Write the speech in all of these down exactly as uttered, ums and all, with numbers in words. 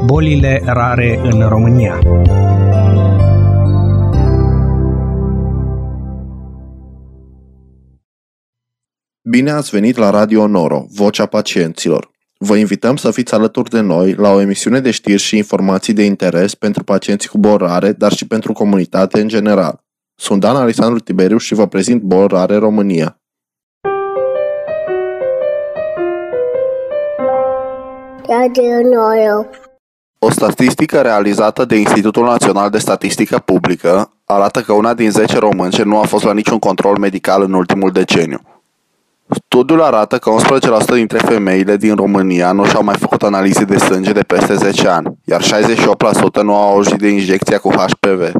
bolile rare în România. Bine ați venit la Radio Noro, Vocea Pacienților. Vă invităm să fiți alături de noi la o emisiune de știri și informații de interes pentru pacienții cu boli rare, dar și pentru comunitate în general. Sunt Dan Alexandru Tiberiu și vă prezint Boli Rare România. Radio Noro. O statistică realizată de Institutul Național de Statistică Publică arată că una din zece românce nu a fost la niciun control medical în ultimul deceniu. Studiul arată că unsprezece la sută dintre femeile din România nu și-au mai făcut analize de sânge de peste zece ani, iar șaizeci și opt la sută nu au auzit de injecția cu H P V.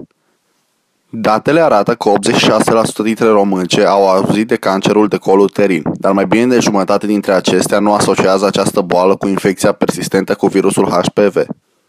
Datele arată că optzeci și șase la sută dintre românce au auzit de cancerul de col uterin, dar mai bine de jumătate dintre acestea nu asociază această boală cu infecția persistentă cu virusul H P V.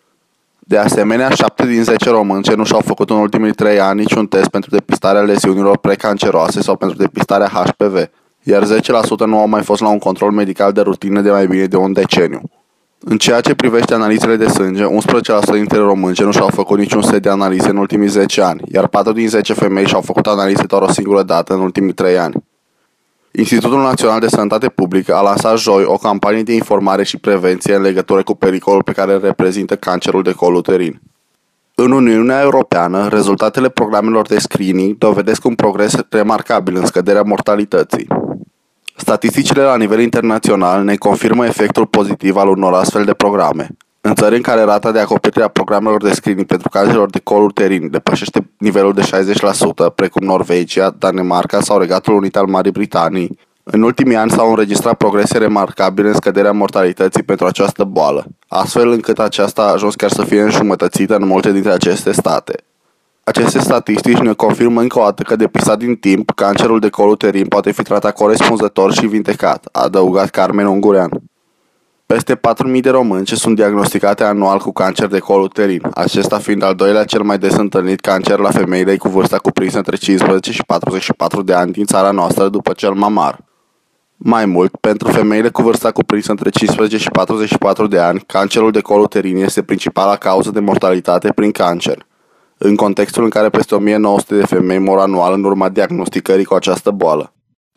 De asemenea, șapte din zece românce nu și-au făcut în ultimii trei ani niciun test pentru depistarea leziunilor precanceroase sau pentru depistarea H P V, iar zece la sută nu au mai fost la un control medical de rutină de mai bine de un deceniu. În ceea ce privește analizele de sânge, unsprezece la sută dintre românce nu și-au făcut niciun set de analize în ultimii zece ani, iar patru din zece femei și-au făcut analize doar o singură dată în ultimii trei ani. Institutul Național de Sănătate Publică a lansat joi o campanie de informare și prevenție în legătură cu pericolul pe care îl reprezintă cancerul de col uterin. În Uniunea Europeană, rezultatele programelor de screening dovedesc un progres remarcabil în scăderea mortalității. Statisticile la nivel internațional ne confirmă efectul pozitiv al unor astfel de programe. În țări în care rata de acoperire a programelor de screening pentru cancerul de col uterin depășește nivelul de șaizeci la sută, precum Norvegia, Danemarca sau Regatul Unit al Marii Britanii, în ultimii ani s-au înregistrat progrese remarcabile în scăderea mortalității pentru această boală, astfel încât aceasta a ajuns chiar să fie înjumătățită în multe dintre aceste state. Aceste statistici ne confirmă încă o dată că depistat din timp, cancerul de col uterin poate fi tratat corespunzător și vindecat, a adăugat Carmen Ungurean. Peste patru mii de românce sunt diagnosticate anual cu cancer de col uterin, acesta fiind al doilea cel mai des întâlnit cancer la femeile cu vârsta cuprinsă între cincisprezece și patruzeci și patru de ani din țara noastră după cel mamar. Mai mult, pentru femeile cu vârsta cuprinsă între cincisprezece și patruzeci și patru de ani, cancerul de col uterin este principala cauză de mortalitate prin cancer, în contextul în care peste o mie nouă sute de femei mor anual în urma diagnosticării cu această boală.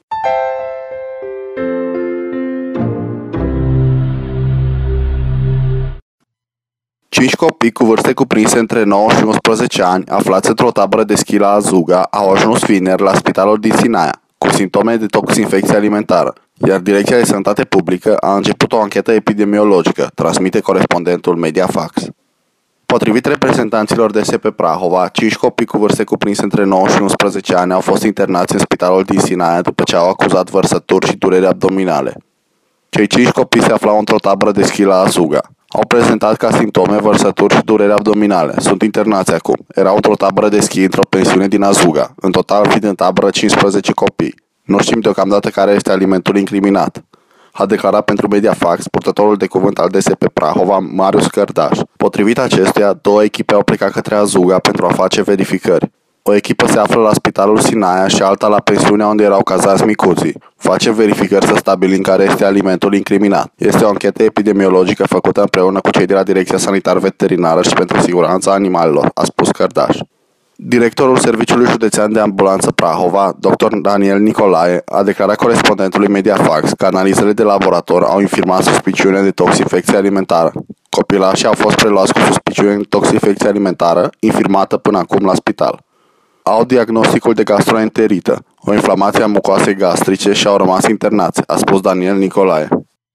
Cinci copii cu vârste cuprinse între nouă și unsprezece ani, aflați într-o tabără de schi la Azuga, au ajuns vineri la spitalul din Sinaia, cu simptome de toxinfecție alimentară, iar Direcția de Sănătate Publică a început o anchetă epidemiologică, transmite corespondentul Mediafax. Potrivit reprezentanților D S P Prahova, cinci copii cu vârste cuprinse între nouă și unsprezece ani au fost internați în spitalul din Sinaia după ce au acuzat vărsături și dureri abdominale. Cei cinci copii se aflau într-o tabără de schi la Azuga. Au prezentat ca simptome vărsături și dureri abdominale. Sunt internați acum. Erau într-o tabără de schi într-o pensiune din Azuga. În total fiind în tabără cincisprezece copii. Nu știm deocamdată care este alimentul incriminat, a declarat pentru Mediafax purtătorul de cuvânt al D S P Prahova, Marius Cărdaș. Potrivit acestuia, două echipe au plecat către Azuga pentru a face verificări. O echipă se află la spitalul Sinaia și alta la pensiunea unde erau cazați micuții. Face verificări să stabilim care este alimentul incriminat. Este o anchetă epidemiologică făcută împreună cu cei de la Direcția Sanitar-Veterinară și pentru Siguranța Animalelor, a spus Cărdaș. Directorul Serviciului Județean de Ambulanță Prahova, doctor Daniel Nicolae, a declarat corespondentului Mediafax că analizele de laborator au infirmat suspiciunea de toxinfecție alimentară. Copilașii au fost preluați cu suspiciune de toxinfecție alimentară, infirmată până acum la spital. Au diagnosticul de gastroenterită, o inflamație a mucoasei gastrice și au rămas internați, a spus Daniel Nicolae.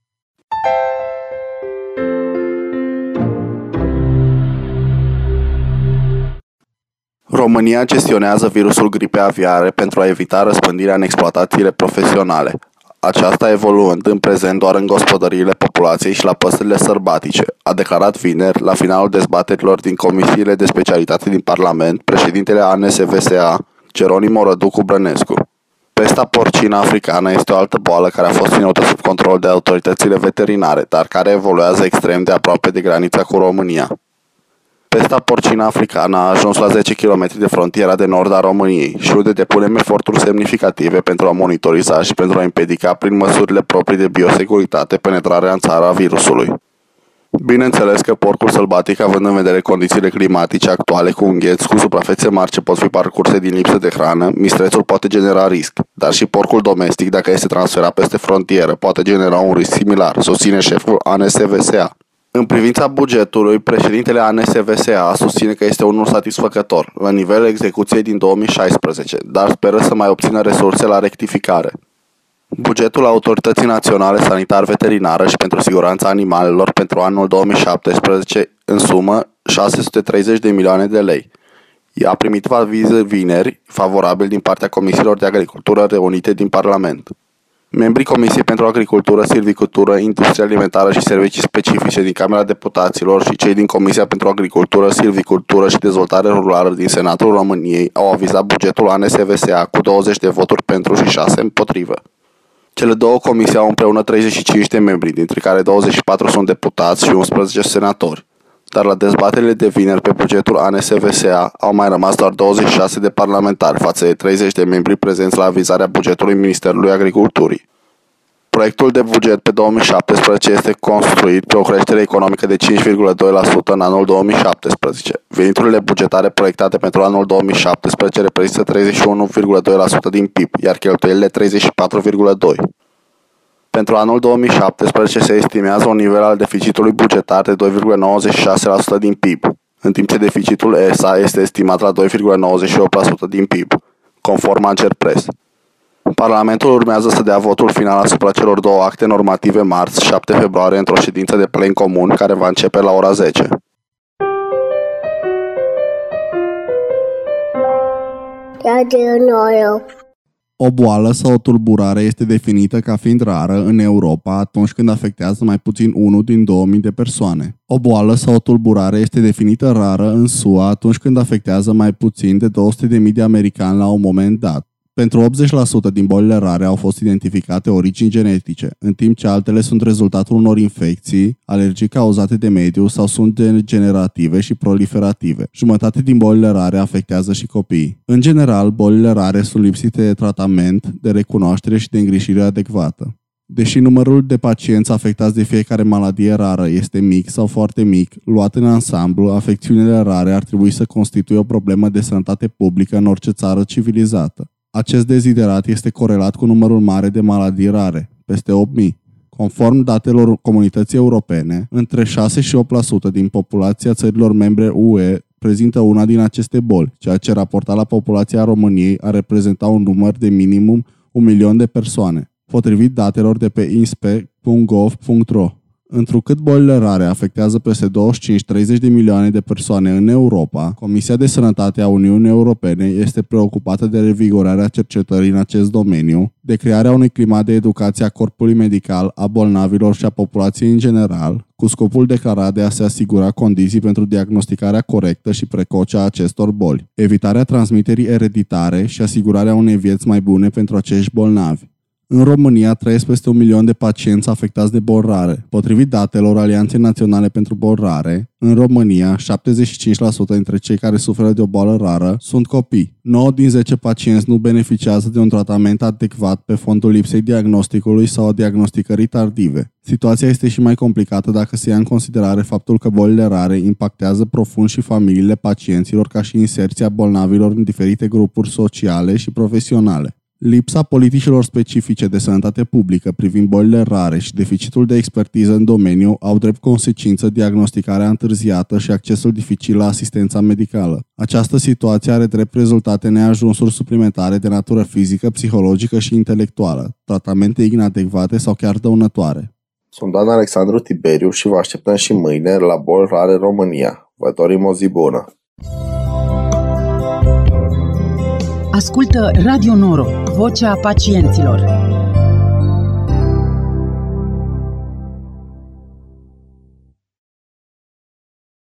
România gestionează virusul gripei aviare pentru a evita răspândirea în exploatațiile profesionale, aceasta evoluând în prezent doar în gospodăriile populației și la păsările sărbatice, a declarat vineri, la finalul dezbaterilor din comisiile de specialitate din Parlament, președintele A N S V S A, Geronimo Răducu Brănescu. Pesta porcină africană este o altă boală care a fost ținută sub control de autoritățile veterinare, dar care evoluează extrem de aproape de granița cu România. Pesta porcină africană a ajuns la zece kilometri de frontiera de nord a României și unde depunem eforturi semnificative pentru a monitoriza și pentru a împiedica prin măsurile proprii de biosecuritate penetrarea în țară a virusului. Bineînțeles că porcul sălbatic, având în vedere condițiile climatice actuale cu ungheți, cu suprafețe mari ce pot fi parcurse din lipsă de hrană, mistrețul poate genera risc, dar și porcul domestic, dacă este transferat peste frontieră, poate genera un risc similar, susține șeful A N S V S A. În privința bugetului, președintele A N S V S A susține că este unul satisfăcător, la nivelul execuției din două mii șaisprezece, dar speră să mai obțină resurse la rectificare. Bugetul Autorității Naționale Sanitar-Veterinară și pentru Siguranța Animalelor pentru anul două mii șaptesprezece în sumă șase sute treizeci de milioane de lei. Ea a primit aviz vineri favorabil din partea Comisiilor de Agricultură reunite din Parlament. Membrii Comisiei pentru Agricultură, Silvicultură, Industrie Alimentară și Servicii Specifice din Camera Deputaților și cei din Comisia pentru Agricultură, Silvicultură și Dezvoltare Rurală din Senatul României au avizat bugetul A N S V S A cu douăzeci de voturi pentru și șase împotrivă. Cele două comisii au împreună treizeci și cinci de membri, dintre care douăzeci și patru sunt deputați și unsprezece senatori. Dar la dezbaterile de vineri pe bugetul A N S V S A au mai rămas doar douăzeci și șase de parlamentari față de treizeci de membri prezenți la avizarea bugetului Ministerului Agriculturii. Proiectul de buget pe două mii șaptesprezece este construit pe o creștere economică de cinci virgulă doi la sută în anul două mii șaptesprezece. Veniturile bugetare proiectate pentru anul două mii șaptesprezece reprezintă treizeci și unu virgulă doi la sută din P I B, iar cheltuielile treizeci și patru virgulă doi la sută. Pentru anul două mii șaptesprezece se estimează un nivel al deficitului bugetar de doi virgulă nouăzeci și șase la sută din P I B, în timp ce deficitul E S A este estimat la doi virgulă nouăzeci și opt la sută din P I B, conform Agerpres. Parlamentul urmează să dea votul final asupra celor două acte normative marți, șapte februarie, într-o ședință de plen comun care va începe la ora zece. O boală sau o tulburare este definită ca fiind rară în Europa atunci când afectează mai puțin unul din două mii de persoane. O boală sau o tulburare este definită rară în S U A atunci când afectează mai puțin de două sute de mii de americani la un moment dat. Pentru optzeci la sută din bolile rare au fost identificate origini genetice, în timp ce altele sunt rezultatul unor infecții, alergii cauzate de mediu sau sunt degenerative și proliferative. Jumătate din bolile rare afectează și copiii. În general, bolile rare sunt lipsite de tratament, de recunoaștere și de îngrijire adecvată. Deși numărul de pacienți afectați de fiecare maladie rară este mic sau foarte mic, luat în ansamblu, afecțiunile rare ar trebui să constituie o problemă de sănătate publică în orice țară civilizată. Acest deziderat este corelat cu numărul mare de maladii rare, peste opt mii. Conform datelor Comunității Europene, între șase și opt la sută din populația țărilor membre U E prezintă una din aceste boli, ceea ce raportat la populația României ar reprezenta un număr de minimum un milion de persoane, potrivit datelor de pe inspect punct gov punct ro. Întrucât bolile rare afectează peste douăzeci și cinci - treizeci de milioane de persoane în Europa, Comisia de Sănătate a Uniunii Europene este preocupată de revigorarea cercetării în acest domeniu, de crearea unui climat de educație a corpului medical, a bolnavilor și a populației în general, cu scopul declarat de a se asigura condiții pentru diagnosticarea corectă și precoce a acestor boli, evitarea transmiterii ereditare și asigurarea unei vieți mai bune pentru acești bolnavi. În România trăiesc peste un milion de pacienți afectați de boli rare. Potrivit datelor Alianței Naționale pentru Boli Rare, în România, șaptezeci și cinci la sută dintre cei care suferă de o boală rară sunt copii. nouă din zece pacienți nu beneficiază de un tratament adecvat pe fondul lipsei diagnosticului sau a diagnosticării tardive. Situația este și mai complicată dacă se ia în considerare faptul că bolile rare impactează profund și familiile pacienților ca și inserția bolnavilor în diferite grupuri sociale și profesionale. Lipsa politicilor specifice de sănătate publică privind bolile rare și deficitul de expertiză în domeniu au drept consecință diagnosticarea întârziată și accesul dificil la asistența medicală. Această situație are drept rezultate neajunsuri suplimentare de natură fizică, psihologică și intelectuală, tratamente inadecvate sau chiar dăunătoare. Sunt Dan Alexandru Tiberiu și vă așteptăm și mâine la Boli Rare România. Vă dorim o zi bună! Ascultă Radio Noro, vocea pacienților.